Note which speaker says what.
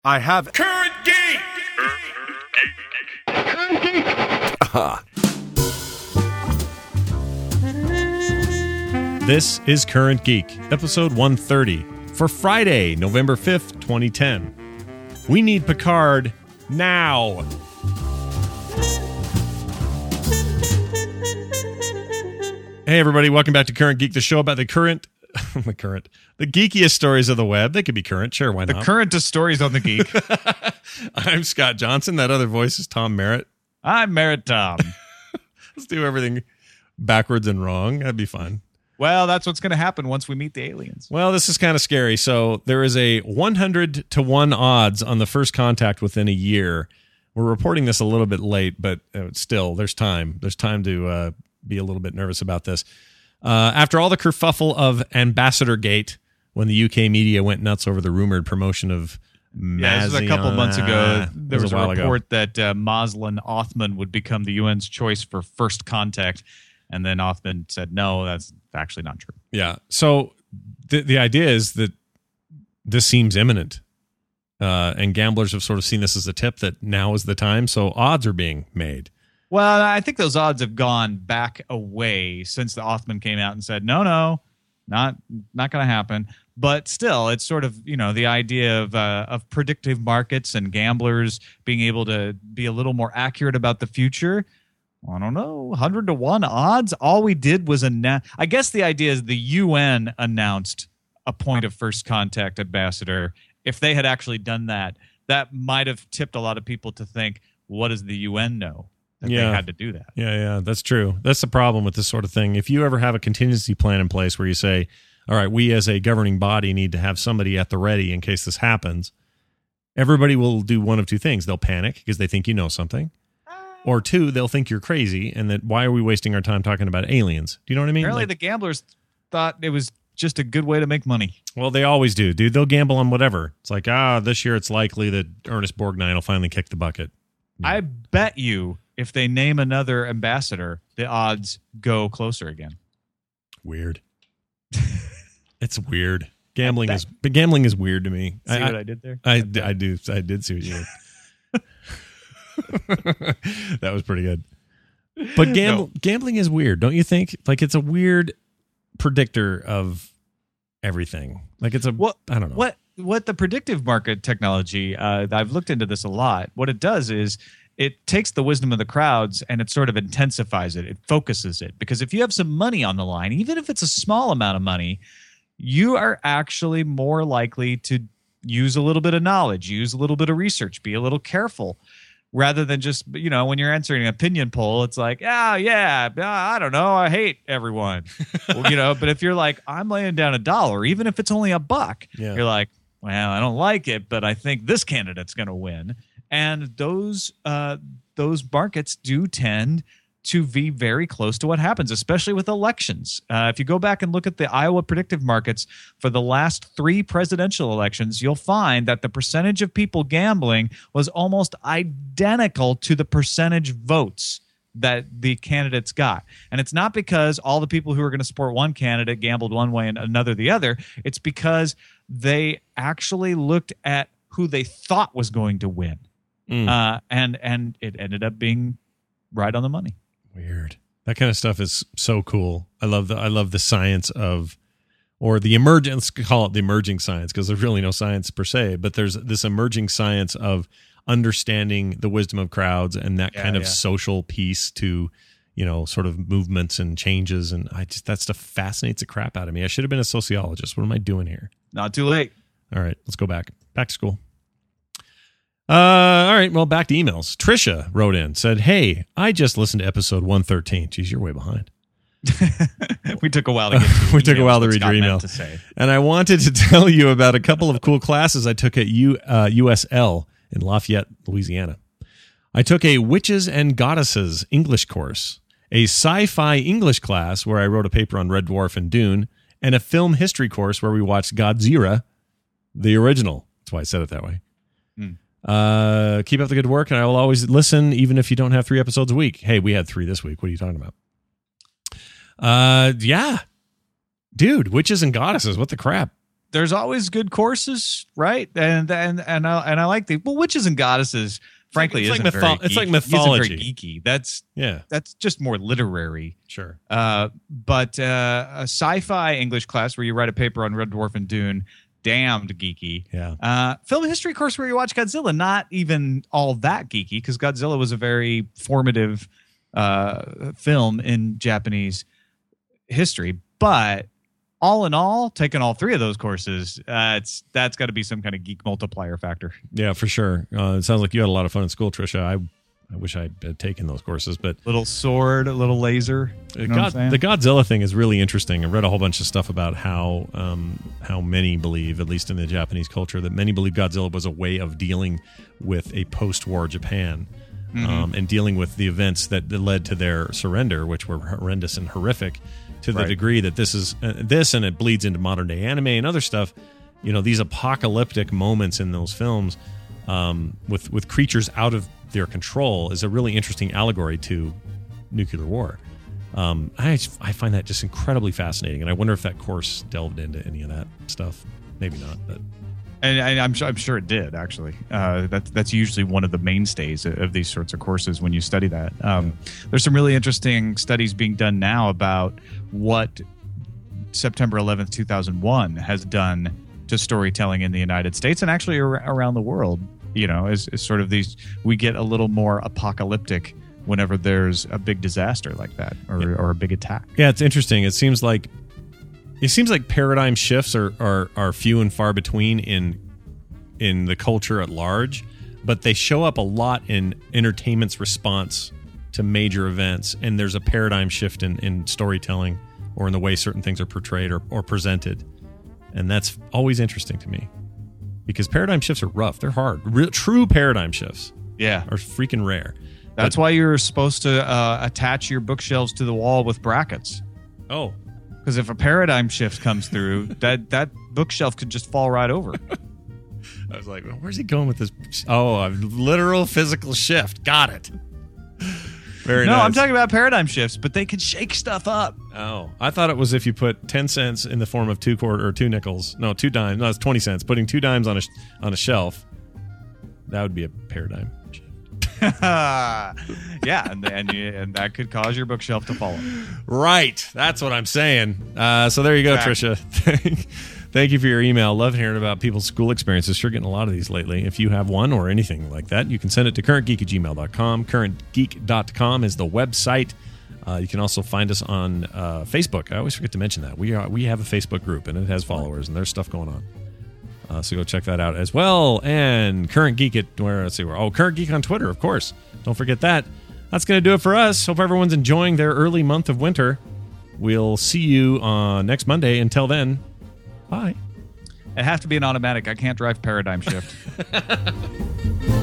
Speaker 1: I have
Speaker 2: Current Geek!
Speaker 3: This is Current Geek, episode 130, for Friday, November 5th, 2010. We need Picard now. Hey everybody, welcome back to Current Geek, the show about the geekiest stories of the web. They could be current, sure, why not?
Speaker 4: The currentest stories on the Geek.
Speaker 3: I'm Scott Johnson. That other voice is Tom Merritt.
Speaker 4: I'm Merritt Tom.
Speaker 3: Let's do everything backwards and wrong. That'd be fun.
Speaker 4: Well, that's what's going to happen once we meet the aliens.
Speaker 3: Well, this is kind of scary. So there is a 100 to 1 odds on the first contact within a year. We're reporting this a little bit late, but still, there's time. There's time to be a little bit nervous about this. After all the kerfuffle of Ambassador Gate, when the UK media went nuts over the rumored promotion of
Speaker 4: Yeah, this was a couple of months ago. There was a report that Moslin Othman would become the UN's choice for first contact, and then Othman said, no, that's actually not true.
Speaker 3: Yeah, so the idea is that this seems imminent, and gamblers have sort of seen this as a tip that now is the time, so odds are being made.
Speaker 4: Well, I think those odds have gone back away since the Othman came out and said, no, not going to happen. But still, it's sort of, the idea of predictive markets and gamblers being able to be a little more accurate about the future. I don't know, 100 to 1 odds. All we did was I guess the idea is the UN announced a point of first contact ambassador. If they had actually done that, that might have tipped a lot of people to think, what does the UN know? They had to do that.
Speaker 3: Yeah, that's true. That's the problem with this sort of thing. If you ever have a contingency plan in place where you say, all right, we as a governing body need to have somebody at the ready in case this happens, everybody will do one of two things. They'll panic because they think you know something. Or two, they'll think you're crazy and that why are we wasting our time talking about aliens? Do you know what I mean?
Speaker 4: Apparently the gamblers thought it was just a good way to make money.
Speaker 3: Well, they always do, dude. They'll gamble on whatever. It's like, this year it's likely that Ernest Borgnine will finally kick the bucket. Yeah.
Speaker 4: I bet you if they name another ambassador, the odds go closer again.
Speaker 3: Weird. It's weird. Gambling is weird to me.
Speaker 4: See what I did there?
Speaker 3: I did see what you did. That was pretty good. But gambling is weird, don't you think? Like it's a weird predictor of everything. Like it's I don't know.
Speaker 4: What the predictive market technology, I've looked into this a lot. What it does is it takes the wisdom of the crowds and it sort of intensifies it. It focuses it. Because if you have some money on the line, even if it's a small amount of money, you are actually more likely to use a little bit of knowledge, use a little bit of research, be a little careful. Rather than just, when you're answering an opinion poll, it's like, I don't know, I hate everyone. But if you're like, I'm laying down $1, even if it's only $1, you're like, well, I don't like it, but I think this candidate's going to win. And those markets do tend to be very close to what happens, especially with elections. If you go back and look at the Iowa predictive markets for the last 3 presidential elections, you'll find that the percentage of people gambling was almost identical to the percentage votes that the candidates got. And it's not because all the people who are going to support one candidate gambled one way and another the other. It's because they actually looked at who they thought was going to win. And it ended up being right on the money.
Speaker 3: Weird. That kind of stuff is so cool. I love the science of, or the emerging, let's call it the emerging science, because there's really no science per se, but there's this emerging science of understanding the wisdom of crowds and that kind of social piece to, sort of movements and changes. And that stuff fascinates the crap out of me. I should have been a sociologist. What am I doing here?
Speaker 4: Not too late.
Speaker 3: All right, let's go back to school. All right, well, back to emails. Trisha wrote in, said, hey, I just listened to episode 113. Geez, you're way behind.
Speaker 4: We took a while to get
Speaker 3: to read your email. And I wanted to tell you about a couple of cool classes I took at USL in Lafayette, Louisiana. I took a Witches and Goddesses English course, a sci-fi English class where I wrote a paper on Red Dwarf and Dune, and a film history course where we watched Godzilla, the original. That's why I said it that way. Keep up the good work, and I will always listen, even if you don't have 3 episodes a week. Hey, we had 3 this week. What are you talking about? Yeah. Dude, Witches and Goddesses. What the crap?
Speaker 4: there's always good courses, right? And I like Witches and Goddesses. Frankly,
Speaker 3: it's like mythology.
Speaker 4: Isn't very geeky. That's just more literary.
Speaker 3: Sure.
Speaker 4: But a sci-fi English class where you write a paper on Red Dwarf and Dune, damned geeky.
Speaker 3: Yeah.
Speaker 4: Film history course where you watch Godzilla, not even all that geeky, because Godzilla was a very formative film in Japanese history. But all in all, taking all three of those courses, that's got to be some kind of geek multiplier factor.
Speaker 3: Yeah, for sure. It sounds like you had a lot of fun at school, Trisha. I wish I had taken those courses, but
Speaker 4: little sword, a little laser.
Speaker 3: The Godzilla thing is really interesting. I read a whole bunch of stuff about how many believe, at least in the Japanese culture, that many believe Godzilla was a way of dealing with a post-war Japan, and dealing with the events that led to their surrender, which were horrendous and horrific. To the degree that this is and it bleeds into modern day anime and other stuff, these apocalyptic moments in those films, with creatures out of their control, is a really interesting allegory to nuclear war. I find that just incredibly fascinating, and I wonder if that course delved into any of that stuff. Maybe not, but.
Speaker 4: And I'm sure it did, actually. That's usually one of the mainstays of these sorts of courses when you study that. There's some really interesting studies being done now about what September 11th, 2001 has done to storytelling in the United States and actually around the world. As sort of these, we get a little more apocalyptic whenever there's a big disaster like that or a big attack.
Speaker 3: Yeah, it's interesting. It seems like paradigm shifts are few and far between in the culture at large, but they show up a lot in entertainment's response to major events, and there's a paradigm shift in storytelling or in the way certain things are portrayed or presented. And that's always interesting to me, because paradigm shifts are rough. They're hard. True paradigm shifts are freaking rare.
Speaker 4: That's why you're supposed to attach your bookshelves to the wall with brackets.
Speaker 3: Oh.
Speaker 4: Because if a paradigm shift comes through, that bookshelf could just fall right over.
Speaker 3: I was like, well, where's he going with this? Oh, a literal physical shift. Got it. Very nice.
Speaker 4: No, I'm talking about paradigm shifts, but they could shake stuff up.
Speaker 3: Oh, I thought it was if you put 10 cents in the form of 2 nickels. No, 2 dimes. No, it's 20 cents. Putting 2 dimes on a shelf. That would be a paradigm shift.
Speaker 4: Yeah, and that could cause your bookshelf to fall.
Speaker 3: Right. That's what I'm saying. So there you go, Trisha. Thank you for your email. Love hearing about people's school experiences. Sure getting a lot of these lately. If you have one or anything like that, you can send it to currentgeek@gmail.com. Currentgeek.com is the website. You can also find us on Facebook. I always forget to mention that. We have a Facebook group, and it has followers, and there's stuff going on. So go check that out as well. And Current Geek Current Geek on Twitter, of course. Don't forget that. That's going to do it for us. Hope everyone's enjoying their early month of winter. We'll see you next Monday. Until then, bye.
Speaker 4: It has to be an automatic. I can't drive paradigm shift.